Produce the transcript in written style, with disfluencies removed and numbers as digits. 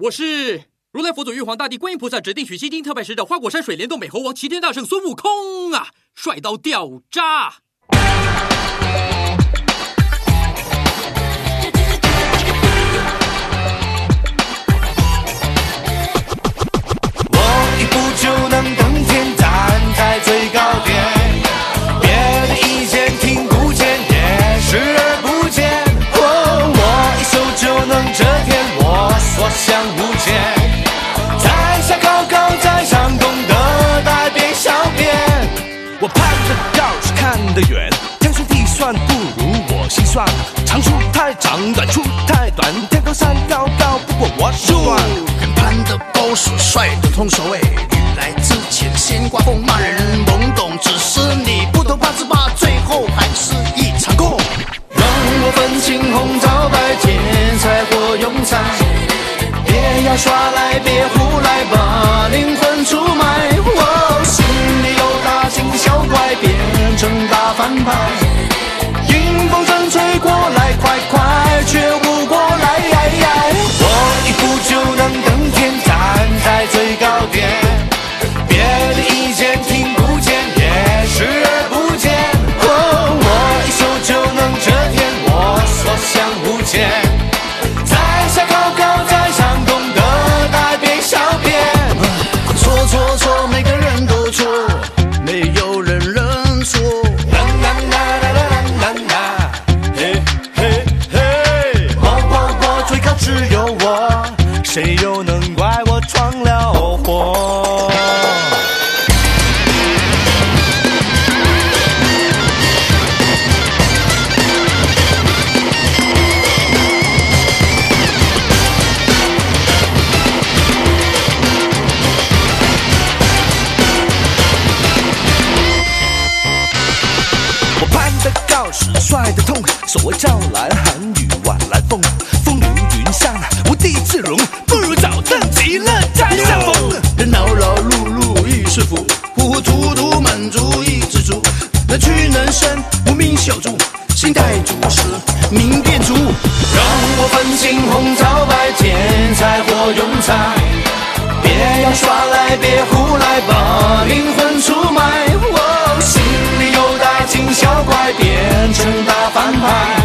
我是如来佛祖、玉皇大帝、观音菩萨指定取西经特派使者花果山水帘洞美猴王齐天大圣孙悟空啊，帅到掉渣！ 我一步就能登天，站在最高点，别的意见听不见，也视而不见。我一手就能遮天，我所向无前。在下高高在上，懂得百变小变。我攀得高是看得远，天算地算不如我心算。长处太长，短处太短，天高山高高不过我手段。 人攀得高是帅得通，所谓雨来之前先刮风，骂人懵懂，只是你不懂8字8，最后还是一场空。 让我分清红皂白，天才或庸才，别要耍赖，别胡来，把灵魂出卖。心里有大惊小怪，变成大反派。迎风正吹过来，快快却不过来。我一步就能登天，站在最高点，别的意见听不见，也视而不见。我一手就能遮天，我所向无前。在下高高在上，懂得百变小变。 错错错，每个人都错，没有人认错。 我最高只有我，谁又能怪我闯了祸？我攀得高是帅得痛，所谓朝来寒雨晚来风，风流云散无地自容，不如早登极乐摘下风。 人劳劳碌碌亦是福，糊糊涂涂满足亦知足。能屈能伸无名小卒，心态主持明辨主。 让我分清红皂白，天才或庸才，别要耍赖，别胡来，把灵魂出卖。心里有大惊小怪，变成大反派。